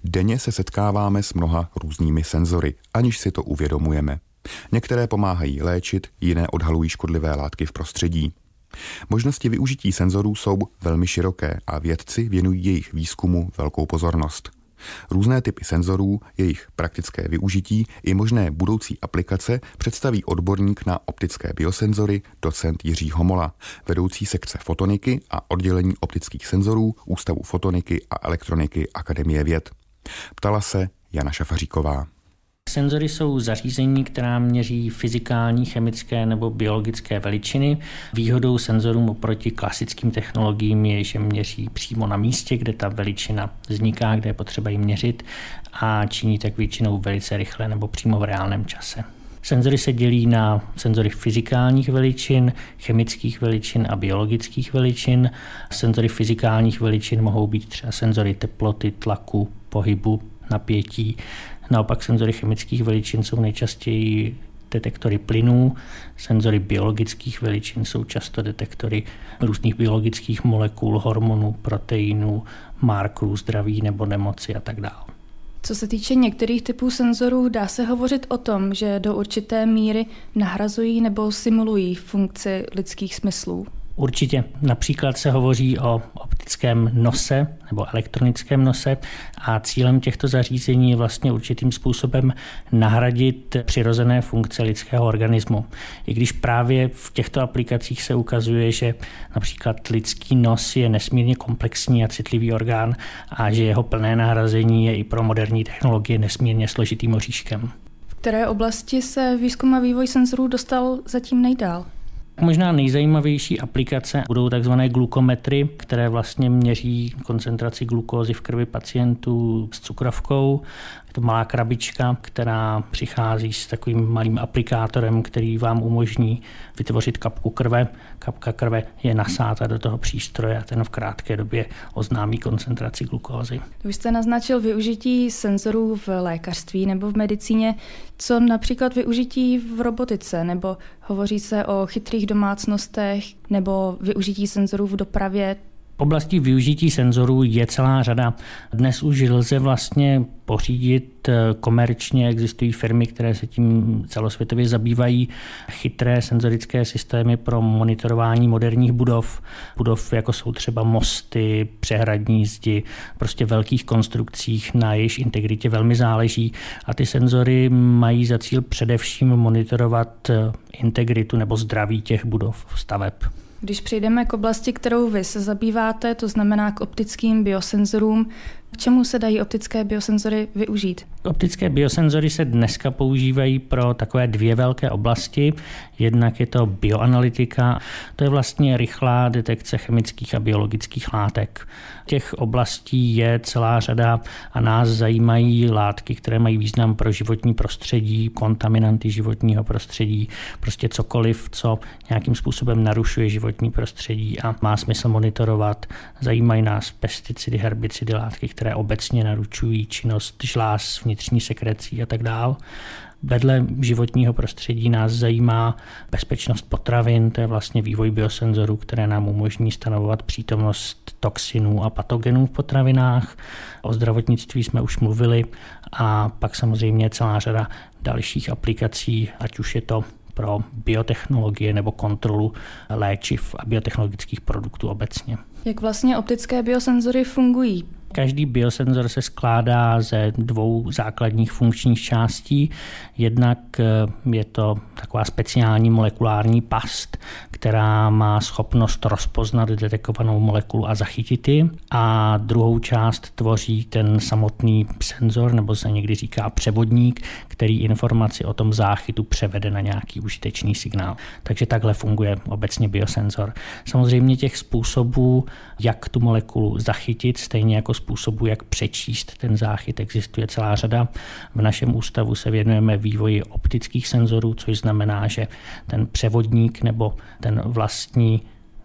Denně se setkáváme s mnoha různými senzory, aniž si to uvědomujeme. Některé pomáhají léčit, jiné odhalují škodlivé látky v prostředí. Možnosti využití senzorů jsou velmi široké a vědci věnují jejich výzkumu velkou pozornost. Různé typy senzorů, jejich praktické využití i možné budoucí aplikace představí odborník na optické biosenzory docent Jiří Homola, vedoucí sekce fotoniky a oddělení optických senzorů Ústavu fotoniky a elektroniky Akademie věd. Ptala se Jana Šafaříková. Senzory jsou zařízení, která měří fyzikální, chemické nebo biologické veličiny. Výhodou senzorům oproti klasickým technologiím je, že měří přímo na místě, kde ta veličina vzniká, kde je potřeba ji měřit a činí tak většinou velice rychle nebo přímo v reálném čase. Senzory se dělí na senzory fyzikálních veličin, chemických veličin a biologických veličin. Senzory fyzikálních veličin mohou být třeba senzory teploty, tlaku, pohybu, napětí. Naopak senzory chemických veličin jsou nejčastěji detektory plynů, senzory biologických veličin jsou často detektory různých biologických molekul, hormonů, proteinů, markerů zdraví nebo nemoci a tak dále. Co se týče některých typů senzorů, dá se hovořit o tom, že do určité míry nahrazují nebo simulují funkci lidských smyslů? Určitě. Například se hovoří o optickém nose nebo elektronickém nose a cílem těchto zařízení je vlastně určitým způsobem nahradit přirozené funkce lidského organismu. I když právě v těchto aplikacích se ukazuje, že například lidský nos je nesmírně komplexní a citlivý orgán a že jeho plné nahrazení je i pro moderní technologie nesmírně složitým oříškem. V které oblasti se výzkum a vývoj senzorů dostal zatím nejdál? Možná nejzajímavější aplikace budou takzvané glukometry, které vlastně měří koncentraci glukózy v krvi pacientů s cukrovkou. Je to malá krabička, která přichází s takovým malým aplikátorem, který vám umožní vytvořit kapku krve. Kapka krve je nasáta do toho přístroje a ten v krátké době oznámí koncentraci glukózy. Vy jste naznačil využití senzorů v lékařství nebo v medicíně. Co například využití v robotice? Nebo hovoří se o chytrých domácnostech nebo využití senzorů v dopravě? Oblastí využití senzorů je celá řada. Dnes už lze vlastně pořídit komerčně, existují firmy, které se tím celosvětově zabývají, chytré senzorické systémy pro monitorování moderních budov, jako jsou třeba mosty, přehradní zdi, prostě velkých konstrukcích, na jejichž integritě velmi záleží a ty senzory mají za cíl především monitorovat integritu nebo zdraví těch budov, staveb. Když přejdeme k oblasti, kterou vy se zabýváte, to znamená k optickým biosenzorům, k čemu se dají optické biosenzory využít? Optické biosenzory se dneska používají pro takové dvě velké oblasti. Jednak je to bioanalytika, to je vlastně rychlá detekce chemických a biologických látek. Těch oblastí je celá řada a nás zajímají látky, které mají význam pro životní prostředí, kontaminanty životního prostředí, prostě cokoliv, co nějakým způsobem narušuje životní prostředí a má smysl monitorovat. Zajímají nás pesticidy, herbicidy, látky, které obecně narušují činnost žláz, vnitřní sekrecí a tak dále. Vedle životního prostředí nás zajímá bezpečnost potravin, to je vlastně vývoj biosenzorů, které nám umožní stanovovat přítomnost toxinů a patogenů v potravinách. O zdravotnictví jsme už mluvili a pak samozřejmě celá řada dalších aplikací, ať už je to pro biotechnologie nebo kontrolu léčiv a biotechnologických produktů obecně. Jak vlastně optické biosenzory fungují? Každý biosenzor se skládá ze dvou základních funkčních částí. Jednak je to taková speciální molekulární past, která má schopnost rozpoznat detekovanou molekulu a zachytit ji. A druhou část tvoří ten samotný senzor, nebo se někdy říká převodník, který informaci o tom záchytu převede na nějaký užitečný signál. Takže takhle funguje obecně biosenzor. Samozřejmě těch způsobů, jak tu molekulu zachytit, stejně jako způsobu, jak přečíst ten záchyt, existuje celá řada. V našem ústavu se věnujeme vývoji optických senzorů, což znamená, že ten převodník nebo ten vlastní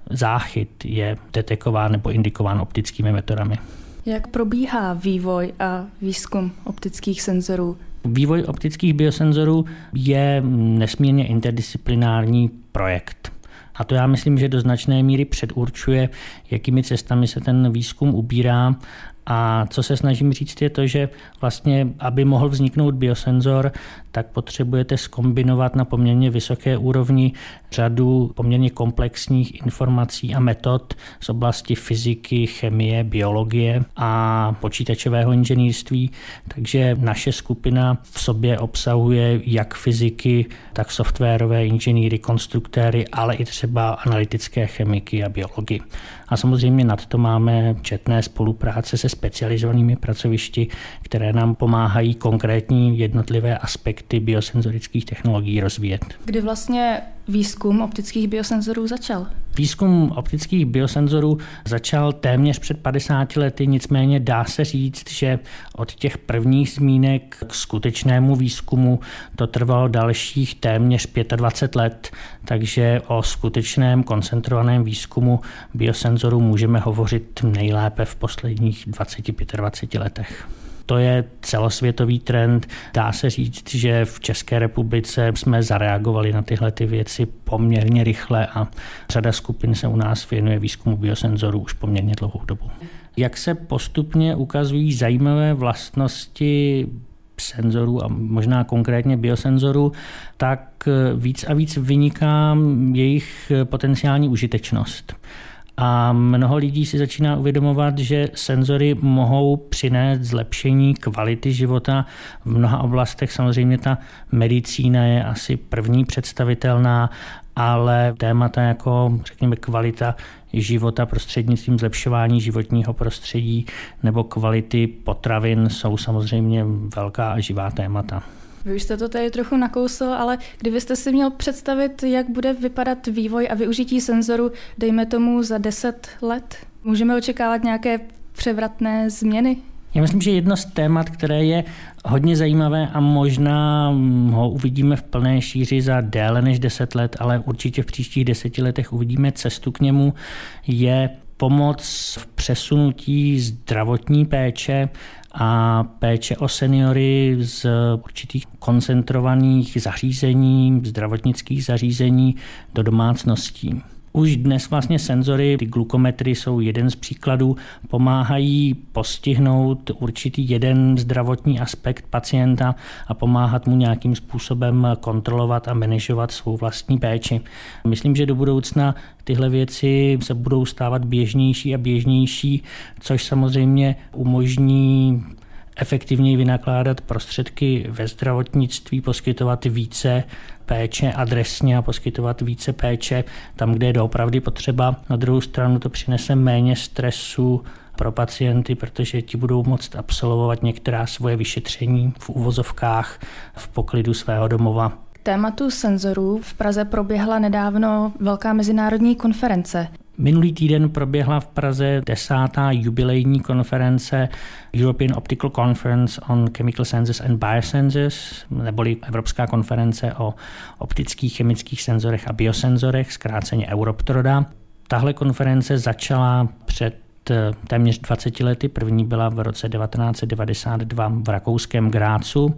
záchyt je detekován nebo indikován optickými metodami. Jak probíhá vývoj a výzkum optických senzorů? Vývoj optických biosenzorů je nesmírně interdisciplinární projekt. A to já myslím, že do značné míry předurčuje, jakými cestami se ten výzkum ubírá. A co se snažím říct je to, že vlastně, aby mohl vzniknout biosenzor, tak potřebujete zkombinovat na poměrně vysoké úrovni řadu poměrně komplexních informací a metod z oblasti fyziky, chemie, biologie a počítačového inženýrství. Takže naše skupina v sobě obsahuje jak fyziky, tak softwarové inženýry, konstruktéry, ale i třeba analytické chemiky a biology. A samozřejmě nad to máme četné spolupráce se specializovanými pracovišti, které nám pomáhají konkrétní jednotlivé aspekty biosenzorických technologií rozvíjet. Kdy vlastně výzkum optických biosenzorů začal? Výzkum optických biosenzorů začal téměř před 50 lety, nicméně dá se říct, že od těch prvních zmínek k skutečnému výzkumu to trvalo dalších téměř 25 let, takže o skutečném koncentrovaném výzkumu biosenzorů můžeme hovořit nejlépe v posledních 20-25 letech. To je celosvětový trend. Dá se říct, že v České republice jsme zareagovali na tyhle ty věci poměrně rychle a řada skupin se u nás věnuje výzkumu biosenzorů už poměrně dlouhou dobu. Jak se postupně ukazují zajímavé vlastnosti senzorů a možná konkrétně biosenzorů, tak víc a víc vyniká jejich potenciální užitečnost. A mnoho lidí si začíná uvědomovat, že senzory mohou přinést zlepšení kvality života v mnoha oblastech. Samozřejmě ta medicína je asi první představitelná, ale témata jako, řekněme, kvalita života prostřednictvím zlepšování životního prostředí nebo kvality potravin jsou samozřejmě velká a živá témata. Vy už jste to tady trochu nakousl, ale kdybyste si měl představit, jak bude vypadat vývoj a využití senzoru, dejme tomu za 10 let, můžeme očekávat nějaké převratné změny? Já myslím, že jedno z témat, které je hodně zajímavé a možná ho uvidíme v plné šíři za déle než 10 let, ale určitě v příštích 10 letech uvidíme cestu k němu, je pomoc v přesunutí zdravotní péče a péče o seniory z určitých koncentrovaných zařízení, zdravotnických zařízení do domácností. Už dnes vlastně senzory, ty glukometry jsou jeden z příkladů, pomáhají postihnout určitý jeden zdravotní aspekt pacienta a pomáhat mu nějakým způsobem kontrolovat a manažovat svou vlastní péči. Myslím, že do budoucna tyhle věci se budou stávat běžnější a běžnější, což samozřejmě umožní efektivněji vynakládat prostředky ve zdravotnictví, poskytovat více péče adresně a poskytovat více péče tam, kde je doopravdy potřeba. Na druhou stranu to přinese méně stresu pro pacienty, protože ti budou moct absolvovat některá svoje vyšetření v uvozovkách v poklidu svého domova. K tématu senzorů v Praze proběhla nedávno velká mezinárodní konference. Minulý týden proběhla v Praze 10. jubilejní konference European Optical Conference on Chemical Sensors and Biosensors, neboli Evropská konference o optických, chemických senzorech a biosenzorech, zkráceně Europtroda. Tahle konference začala před téměř 20 lety. První byla v roce 1992 v rakouském Grácu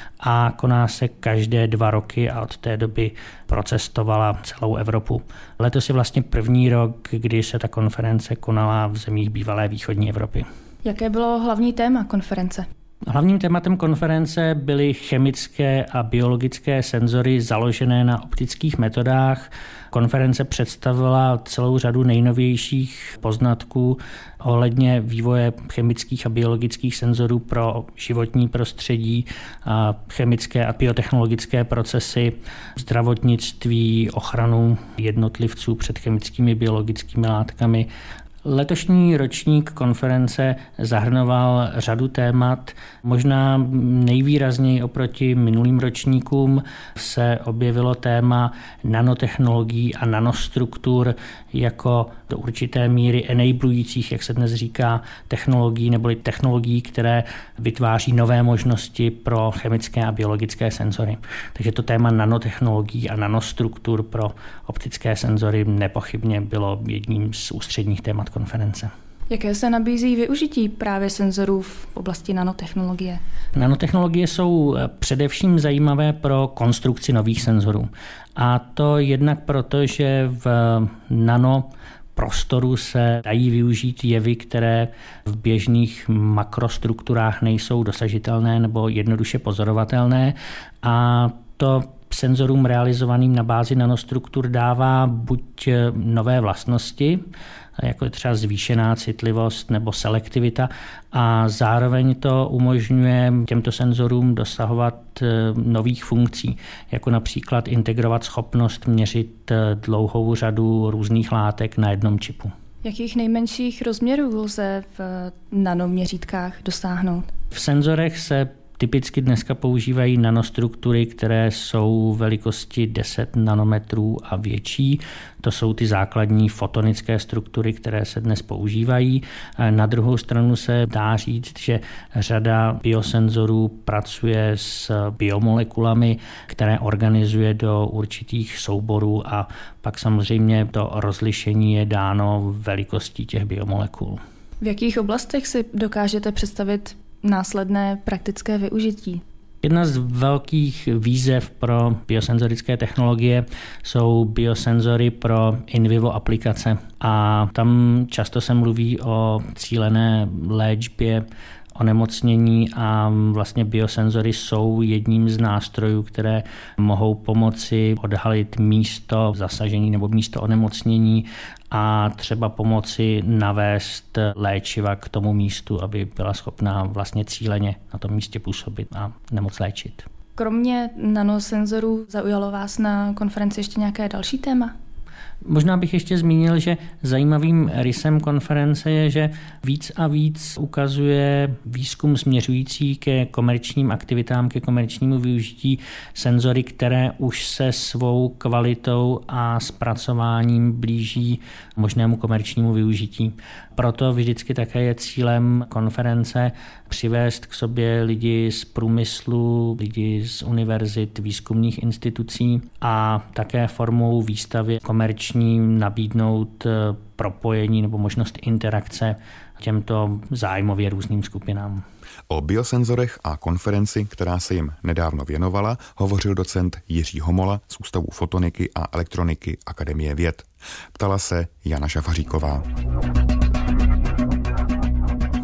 a koná se každé 2 roky a od té doby procestovala celou Evropu. Letos je vlastně první rok, kdy se ta konference konala v zemích bývalé východní Evropy. Jaké bylo hlavní téma konference? Hlavním tématem konference byly chemické a biologické senzory založené na optických metodách. Konference představila celou řadu nejnovějších poznatků ohledně vývoje chemických a biologických senzorů pro životní prostředí, a chemické a biotechnologické procesy, zdravotnictví, ochranu jednotlivců před chemickými biologickými látkami. Letošní ročník konference zahrnoval řadu témat. Možná nejvýrazněji oproti minulým ročníkům se objevilo téma nanotechnologií a nanostruktur jako do určité míry enablujících, jak se dnes říká, technologií neboli technologií, které vytváří nové možnosti pro chemické a biologické senzory. Takže to téma nanotechnologií a nanostruktur pro optické senzory nepochybně bylo jedním z ústředních témat konference. Jaké se nabízí využití právě senzorů v oblasti nanotechnologie? Nanotechnologie jsou především zajímavé pro konstrukci nových senzorů. A to jednak proto, že v prostoru se dají využít jevy, které v běžných makrostrukturách nejsou dosažitelné nebo jednoduše pozorovatelné, a to senzorům realizovaným na bázi nanostruktur dává buď nové vlastnosti, jako je třeba zvýšená citlivost nebo selektivita, a zároveň to umožňuje těmto senzorům dosahovat nových funkcí, jako například integrovat schopnost měřit dlouhou řadu různých látek na jednom čipu. Jakých nejmenších rozměrů lze v nanoměřítkách dosáhnout? V senzorech se typicky dneska používají nanostruktury, které jsou velikosti 10 nanometrů a větší. To jsou ty základní fotonické struktury, které se dnes používají. Na druhou stranu se dá říct, že řada biosenzorů pracuje s biomolekulami, které organizuje do určitých souborů, a pak samozřejmě to rozlišení je dáno velikostí těch biomolekul. V jakých oblastech si dokážete představit následné praktické využití? Jedna z velkých výzev pro biosenzorické technologie jsou biosenzory pro in vivo aplikace, a tam často se mluví o cílené léčbě onemocnění, a vlastně biosenzory jsou jedním z nástrojů, které mohou pomoci odhalit místo zasažení nebo místo onemocnění a třeba pomoci navést léčiva k tomu místu, aby byla schopná vlastně cíleně na tom místě působit a nemoc léčit. Kromě nanosenzorů zaujalo vás na konferenci ještě nějaké další téma? Možná bych ještě zmínil, že zajímavým rysem konference je, že víc a víc ukazuje výzkum směřující ke komerčním aktivitám, ke komerčnímu využití senzory, které už se svou kvalitou a zpracováním blíží možnému komerčnímu využití. Proto vždycky také je cílem konference přivést k sobě lidi z průmyslu, lidi z univerzit, výzkumných institucí, a také formou výstavy komerční nabídnout propojení nebo možnost interakce těmto zájmově různým skupinám. O biosenzorech a konferenci, která se jim nedávno věnovala, hovořil docent Jiří Homola z Ústavu fotoniky a elektroniky Akademie věd. Ptala se Jana Šafaříková.